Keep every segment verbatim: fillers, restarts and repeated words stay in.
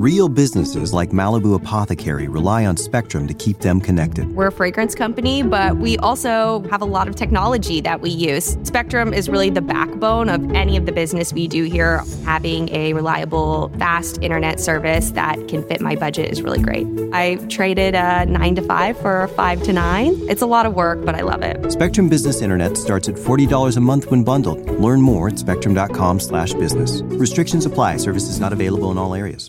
Real businesses like Malibu Apothecary rely on Spectrum to keep them connected. We're a fragrance company, but we also have a lot of technology that we use. Spectrum is really the backbone of any of the business we do here. Having a reliable, fast internet service that can fit my budget is really great. I traded a nine to five for a five to nine. It's a lot of work, but I love it. Spectrum Business Internet starts at forty dollars a month when bundled. Learn more at spectrum.com slash business. Restrictions apply. Services not available in all areas.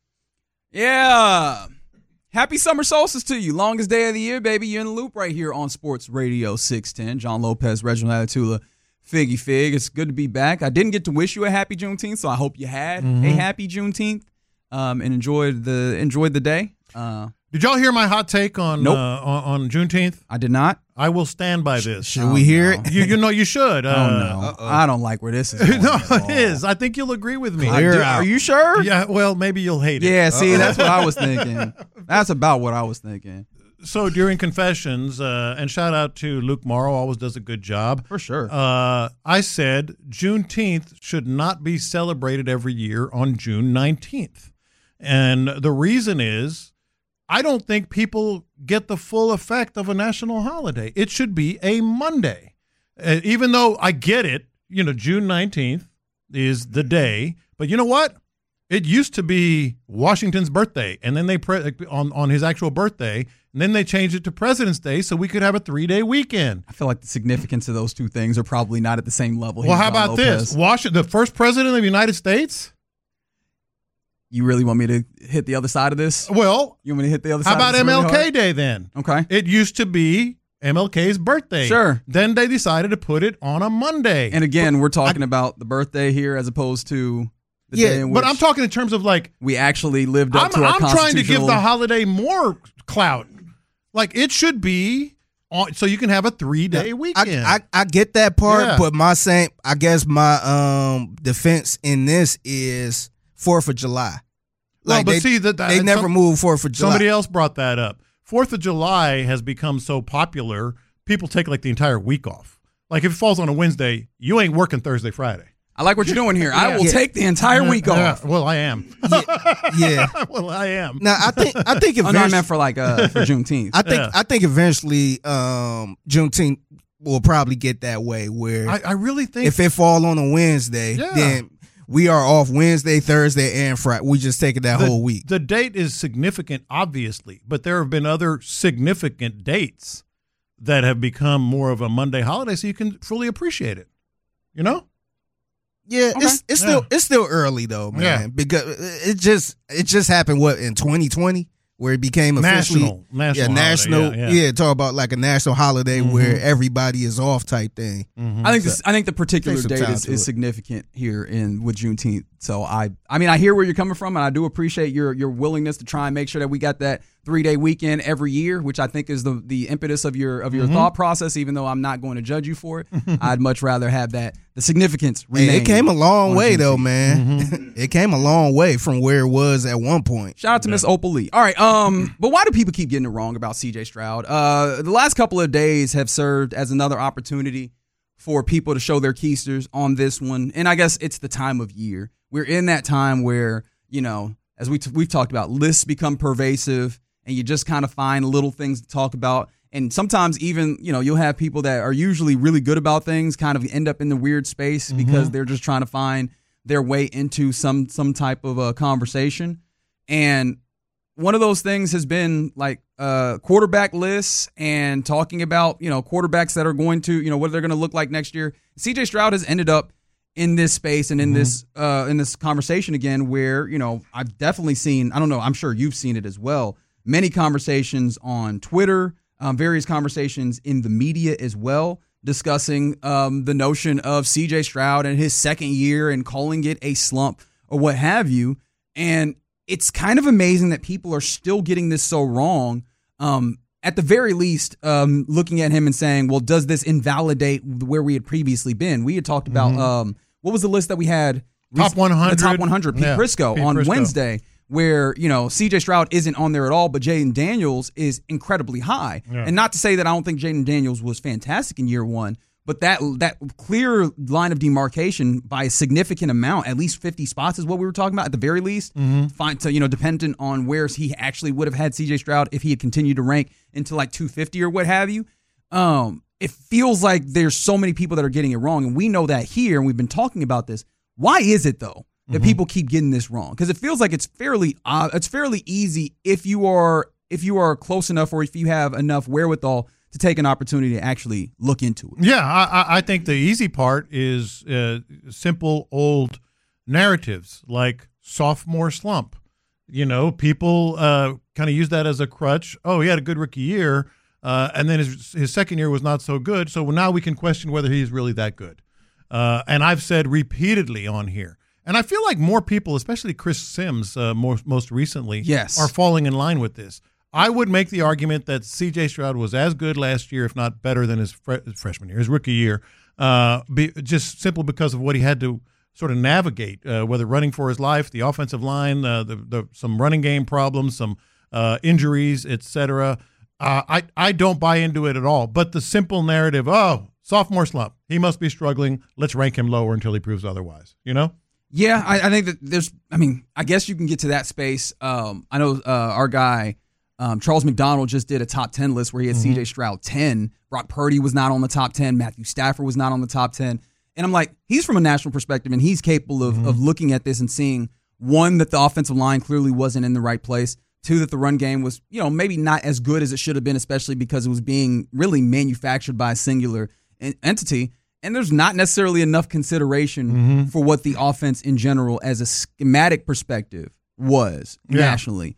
Yeah. Happy summer solstice to you. Longest day of the year, baby. You're in the loop right here on Sports Radio six ten. John Lopez, Reginald Atatula, Figgy Fig. It's good to be back. I didn't get to wish you a happy Juneteenth, so I hope you had mm-hmm. a happy Juneteenth um, and enjoyed the enjoyed the day. Uh, Did y'all hear my hot take on nope. uh, on, on Juneteenth? I did not. I will stand by this. Should oh, we hear no. it? You, you know, you should. Uh, oh, no. Uh-oh. I don't like where this is going. No, it is. I think you'll agree with me. Clear out. Are you sure? Yeah, well, maybe you'll hate it. Yeah, see, Uh-oh. that's what I was thinking. That's about what I was thinking. So during Confessions, uh, and shout out to Luke Morrow, always does a good job. For sure. Uh, I said Juneteenth should not be celebrated every year on June nineteenth. And the reason is, I don't think people get the full effect of a national holiday. It should be a Monday. Uh, even though I get it, you know, June nineteenth is the day. But you know what? It used to be Washington's birthday, and then they pre- on, on his actual birthday, and then they changed it to President's Day so we could have a three-day weekend. I feel like the significance of those two things are probably not at the same level. Well, how about this? Washington, the first president of the United States? You really want me to hit the other side of this? Well, you want me to hit the other side? How about of this M L K really Day then? Okay. It used to be M L K's birthday. Sure. Then they decided to put it on a Monday. And again, but we're talking I, about the birthday here as opposed to the yeah, day in which but I'm talking in terms of like we actually lived up I'm, to our I'm constitutional... trying to give the holiday more clout. Like it should be on, so you can have a three-day yeah, weekend. I, I, I get that part, yeah. but my same, I guess my um defense in this is Fourth of July. well, Like but they, see that they never some, moved Fourth of July. Somebody else brought that up. Fourth of July has become so popular, people take like the entire week off. Like if it falls on a Wednesday, you ain't working Thursday, Friday. I like what you're doing here. yeah. I will yeah. take the entire week yeah. off. Well, I am. yeah. yeah. well, I am. Now I think I think oh, no, I meant for like uh for Juneteenth. I think yeah. I think eventually um Juneteenth will probably get that way where I, I really think if it fall on a Wednesday, yeah. then we are off Wednesday, Thursday, and Friday. We just take it that the, whole week. The date is significant, obviously, but there have been other significant dates that have become more of a Monday holiday, so you can fully appreciate it. You know? Yeah, okay. it's it's yeah. still it's still early though, man. Yeah. Because it just it just happened what in twenty twenty where it became officially national, national, yeah, national, holiday, yeah, yeah. yeah. Talk about like a national holiday mm-hmm. where everybody is off type thing. Mm-hmm. I think this, I think the particular Take some date time is, to is it. significant here in with Juneteenth. So I I mean I hear where you're coming from, and I do appreciate your your willingness to try and make sure that we got that three day weekend every year, which I think is the the impetus of your of your mm-hmm. thought process. Even though I'm not going to judge you for it, I'd much rather have that the significance. Hey, it came a long way Juneteenth. though, man. Mm-hmm. It came a long way from where it was at one point. Shout out to Miss Opal Lee. All right, um, but why do people keep getting it wrong about C J Stroud? Uh, the last couple of days have served as another opportunity for people to show their keisters on this one, and I guess it's the time of year. We're in that time where, you know, as we t- we've talked about, lists become pervasive, and you just kind of find little things to talk about. And sometimes even, you know, you'll have people that are usually really good about things kind of end up in the weird space mm-hmm. because they're just trying to find their way into some some type of a conversation. And one of those things has been like uh, quarterback lists and talking about, you know, quarterbacks that are going to, you know, what they're going to look like next year. C J Stroud has ended up in this space and in mm-hmm. this uh, in this conversation again where, you know, I've definitely seen, I don't know, I'm sure you've seen it as well, many conversations on Twitter, um, various conversations in the media as well, discussing um, the notion of C J Stroud and his second year and calling it a slump or what have you. And it's kind of amazing that people are still getting this so wrong. Um, at the very least, um, looking at him and saying, well, does this invalidate where we had previously been? We had talked about, mm-hmm. um, what was the list that we had? Top one hundred. The top one hundred, Pete yeah, Prisco Pete on Prisco. Wednesday, where, you know, C J Stroud isn't on there at all, but Jaden Daniels is incredibly high. Yeah. And not to say that I don't think Jaden Daniels was fantastic in year one, But that that clear line of demarcation by a significant amount, at least fifty spots is what we were talking about at the very least. Mm-hmm. Fine, to, you know, dependent on where he actually would have had C J Stroud if he had continued to rank into like two fifty or what have you. Um, it feels like there's so many people that are getting it wrong, and we know that here, and we've been talking about this. Why is it though that Mm-hmm. people keep getting this wrong? Because it feels like it's fairly uh, it's fairly easy if you are if you are close enough or if you have enough wherewithal to take an opportunity to actually look into it. Yeah, I, I think the easy part is uh, simple old narratives like sophomore slump. You know, people uh, kind of use that as a crutch. Oh, he had a good rookie year, uh, and then his his second year was not so good. So now we can question whether he's really that good. Uh, and I've said repeatedly on here, and I feel like more people, especially Chris Sims, uh, more, most recently, Yes. are falling in line with this. I would make the argument that C J Stroud was as good last year, if not better than his fre- freshman year, his rookie year, uh, be, just simply because of what he had to sort of navigate, uh, whether running for his life, the offensive line, uh, the, the some running game problems, some uh, injuries, et cetera. Uh, I, I don't buy into it at all. But the simple narrative, oh, sophomore slump, he must be struggling. Let's rank him lower until he proves otherwise, you know? Yeah, I, I think that there's, I mean, I guess you can get to that space. Um, I know uh, our guy, Um, Charles McDonald just did a top ten list where he had Mm-hmm. C J Stroud ten. Brock Purdy was not on the top ten. Matthew Stafford was not on the top ten. And I'm like, he's from a national perspective, and he's capable of, Mm-hmm. of looking at this and seeing, one, that the offensive line clearly wasn't in the right place. Two, that the run game was, you know, maybe not as good as it should have been, especially because it was being really manufactured by a singular en- entity. And there's not necessarily enough consideration Mm-hmm. for what the offense in general, as a schematic perspective, was Yeah. nationally.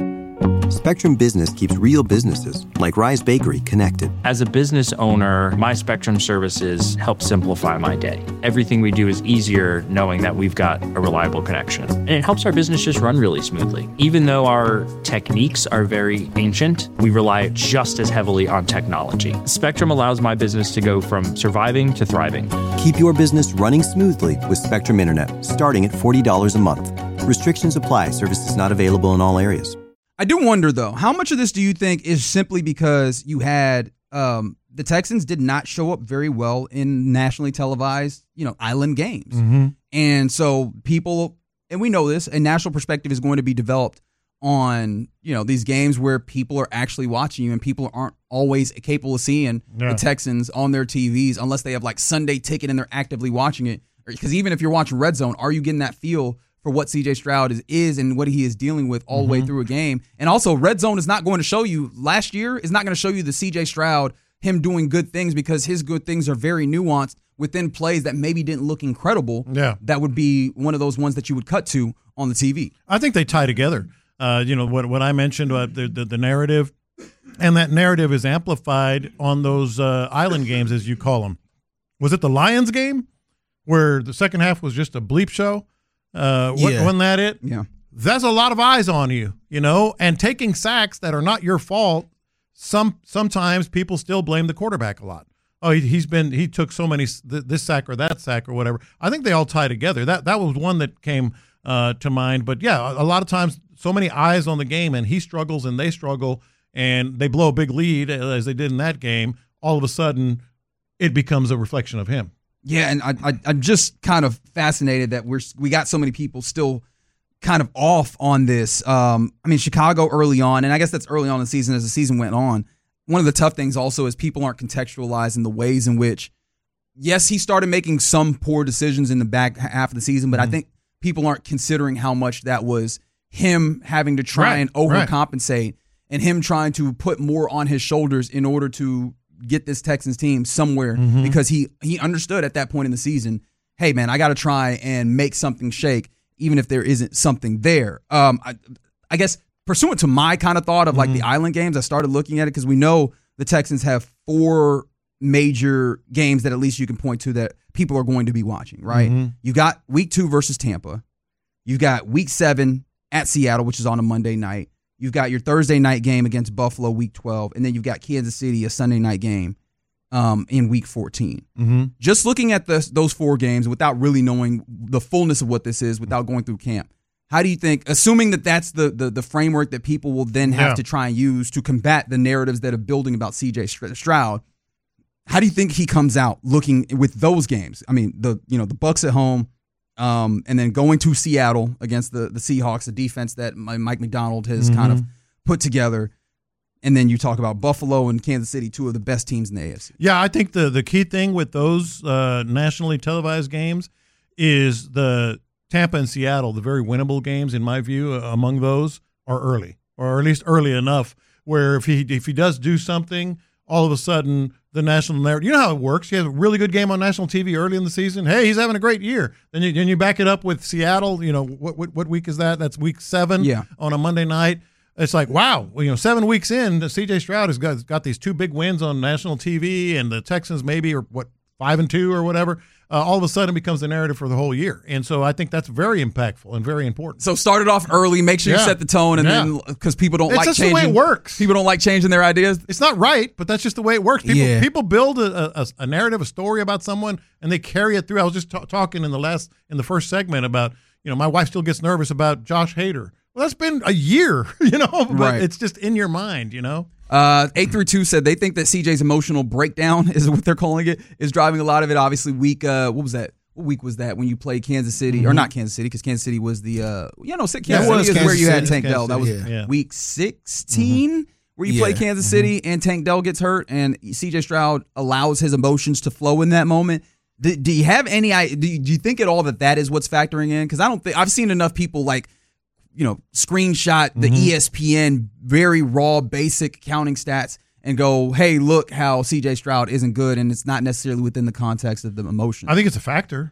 Spectrum Business keeps real businesses, like Rise Bakery, connected. As a business owner, my Spectrum services help simplify my day. Everything we do is easier knowing that we've got a reliable connection. And it helps our business just run really smoothly. Even though our techniques are very ancient, we rely just as heavily on technology. Spectrum allows my business to go from surviving to thriving. Keep your business running smoothly with Spectrum Internet, starting at forty dollars a month. Restrictions apply. Services not available in all areas. I do wonder, though, how much of this do you think is simply because you had um, the Texans did not show up very well in nationally televised, you know, island games. Mm-hmm. And so people, and we know this, a national perspective is going to be developed on, you know, these games where people are actually watching you and people aren't always capable of seeing Yeah. the Texans on their T Vs unless they have like Sunday Ticket and they're actively watching it. Because even if you're watching Red Zone, are you getting that feel for what C J Stroud is, is and what he is dealing with all the way through a game? And also, Red Zone is not going to show you, last year, is not going to show you the C J Stroud, him doing good things, because his good things are very nuanced within plays that maybe didn't look incredible. Yeah. That would be one of those ones that you would cut to on the T V. I think they tie together. Uh, you know, what what I mentioned, uh, the, the the narrative, and that narrative is amplified on those uh, island games, as you call them. Was it the Lions game where the second half was just a bleep show? Uh, Yeah. Wasn't that it? Yeah. That's a lot of eyes on you, you know, and taking sacks that are not your fault. Some sometimes people still blame the quarterback a lot. Oh, he, he's been he took so many th- this sack or that sack or whatever. I think they all tie together. That that was one that came uh, to mind. But yeah, a, a lot of times, so many eyes on the game, and he struggles and they struggle, and they blow a big lead as they did in that game. All of a sudden, it becomes a reflection of him. Yeah, and I, I, I'm just kind of fascinated that we're we got so many people still kind of off on this. Um, I mean, Chicago early on, and I guess that's early on in the season as the season went on. One of the tough things also is people aren't contextualizing the ways in which, yes, he started making some poor decisions in the back half of the season, but Mm-hmm. I think people aren't considering how much that was him having to try Right, and right. overcompensate and him trying to put more on his shoulders in order to get this Texans team somewhere, Mm-hmm. because he he understood at that point in the season, hey man, I got to try and make something shake, even if there isn't something there. Um, I, I guess pursuant to my kind of thought of like Mm-hmm. the island games, I started looking at it because we know the Texans have four major games that at least you can point to that people are going to be watching, right? Mm-hmm. You got week two versus Tampa. You've got week seven at Seattle, which is on a Monday night. You've got your Thursday night game against Buffalo, week twelve, and then you've got Kansas City, a Sunday night game um, in week fourteen. Mm-hmm. Just looking at the, those four games without really knowing the fullness of what this is, without going through camp, how do you think, assuming that that's the the, the framework that people will then have Yeah. to try and use to combat the narratives that are building about C J Stroud, how do you think he comes out looking with those games? I mean, the you know the Bucks at home, um, and then going to Seattle against the the Seahawks, a defense that Mike Macdonald has mm-hmm. kind of put together. And then you talk about Buffalo and Kansas City, two of the best teams in the A F C. Yeah, I think the, the key thing with those uh, nationally televised games is the Tampa and Seattle, the very winnable games, in my view, uh, among those are early, or at least early enough where if he if he does do something, all of a sudden the national narrative, you know how it works. You have a really good game on national T V early in the season. Hey, he's having a great year. Then you, then you back it up with Seattle. You know, what, what, what week is that? That's week seven yeah. on a Monday night. It's like, wow, well, you know, seven weeks in, C J Stroud has got, got these two big wins on national T V, and the Texans maybe are, what, five and two or whatever. Uh, all of a sudden becomes the narrative for the whole year. And so I think that's very impactful and very important. So start it off early, make sure yeah. you set the tone, and yeah. then because people don't it's like just changing. the way it works. People don't like changing their ideas. It's not right, but that's just the way it works. People yeah. people build a, a, a narrative, a story about someone, and they carry it through. I was just t- talking in the last in the first segment about, you know, my wife still gets nervous about Josh Hader. Well, that's been a year, you know, but right. it's just in your mind, you know. Uh, eight through two said they think that C J's emotional breakdown is what they're calling it, is driving a lot of it. Obviously, week, uh, what was that? What week was that when you played Kansas City? Mm-hmm. Or not Kansas City, because Kansas City was the, uh, you know, Kansas yeah, City is Kansas where you had City. Tank Dell. That was yeah. Yeah. week sixteen mm-hmm. where you yeah. play Kansas mm-hmm. City and Tank Dell gets hurt, and C J Stroud allows his emotions to flow in that moment. Do, do you have any, do you, do you think at all that that is what's factoring in? Because I don't think, I've seen enough people like, you know, screenshot the mm-hmm. E S P N very raw, basic counting stats and go, hey, look how C J Stroud isn't good, and it's not necessarily within the context of the emotion. I think it's a factor.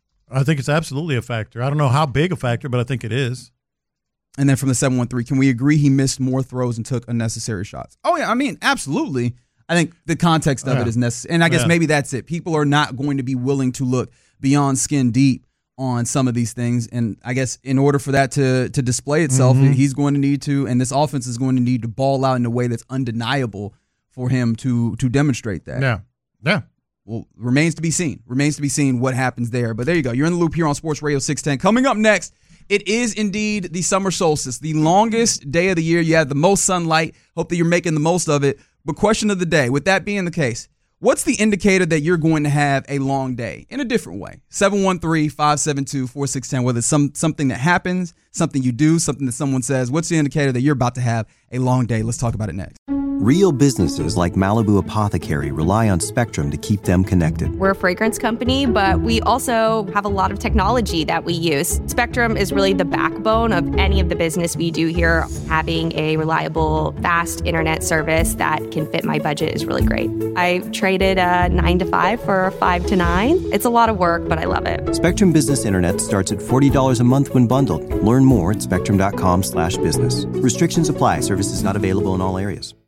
I think it's absolutely a factor. I don't know how big a factor, but I think it is. And then from the seven one three, can we agree he missed more throws and took unnecessary shots? Oh, yeah, I mean, absolutely. I think the context of yeah. it is necessary. And I guess yeah. maybe that's it. People are not going to be willing to look beyond skin deep on some of these things, and I guess in order for that to to display itself, mm-hmm. he's going to need to, and this offense is going to need to ball out in a way that's undeniable for him to to demonstrate that. Yeah, yeah. Well, remains to be seen. Remains to be seen what happens there. But there you go. You're in the loop here on Sports Radio six ten. Coming up next, it is indeed the summer solstice, the longest day of the year. You have the most sunlight. Hope that you're making the most of it. But question of the day, with that being the case, what's the indicator that you're going to have a long day in a different way? seven one three, five seven two, four six one zero, whether it's some, something that happens, something you do, something that someone says. What's the indicator that you're about to have a long day? Let's talk about it next. Real businesses like Malibu Apothecary rely on Spectrum to keep them connected. We're a fragrance company, but we also have a lot of technology that we use. Spectrum is really the backbone of any of the business we do here. Having a reliable, fast internet service that can fit my budget is really great. I traded a nine to five for a five to nine. It's a lot of work, but I love it. Spectrum Business Internet starts at forty dollars a month when bundled. Learn more at spectrum dot com slash business. Restrictions apply. Services not available in all areas.